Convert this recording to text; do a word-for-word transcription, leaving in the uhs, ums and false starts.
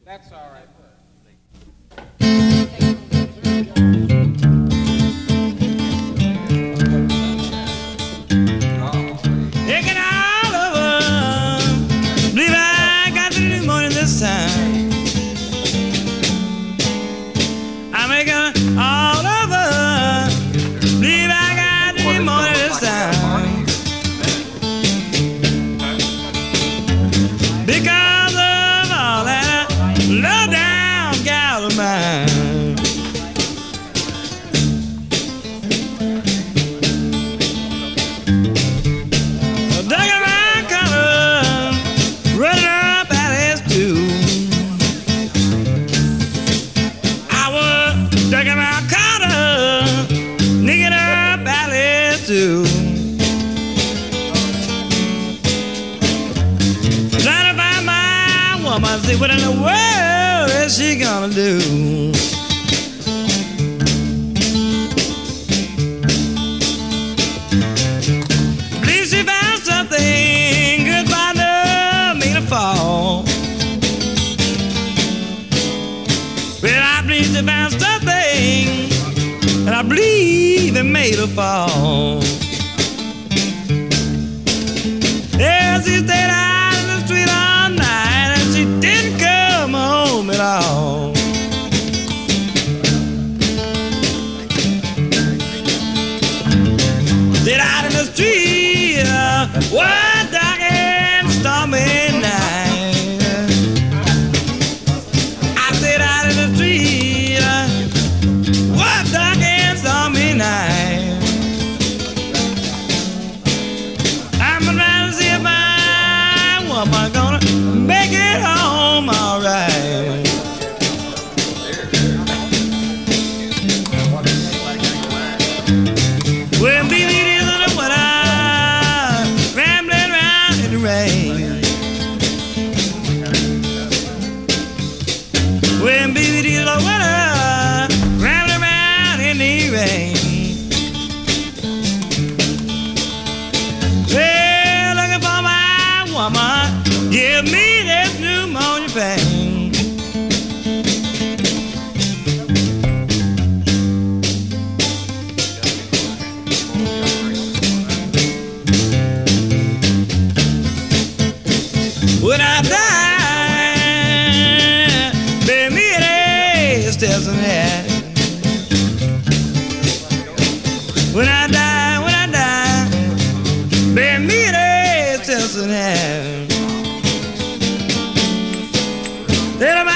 That's all right. Taking all over. Believe I got the pneumonia this time. I'm making all over. Believe I got the pneumonia this time. Because of all that low down gal of mine. Dug around color, running up alleys too. I was dug around color, nicking up alleys too. Trying to find my woman, see what in the world is she gonna do? Believe she found something good by no me to fall. Well, I believe she found something, and I believe it made her fall. Yeah, she stayed out in the street all night, and she didn't come home at all. Stayed out in the street uh, one dark and stormy night. I stayed out in the street uh, one dark and stormy night. I'm trying to see if my woman gonna make it home all right. When baby it is in the winter, rambling around in the rain. When baby it is in the winter, rambling around in the rain. Well, looking for my woman, give me this pneumonia pain. When I die, bear me an steps in that. When I die, when I die, bear me an steps in that. Let 'em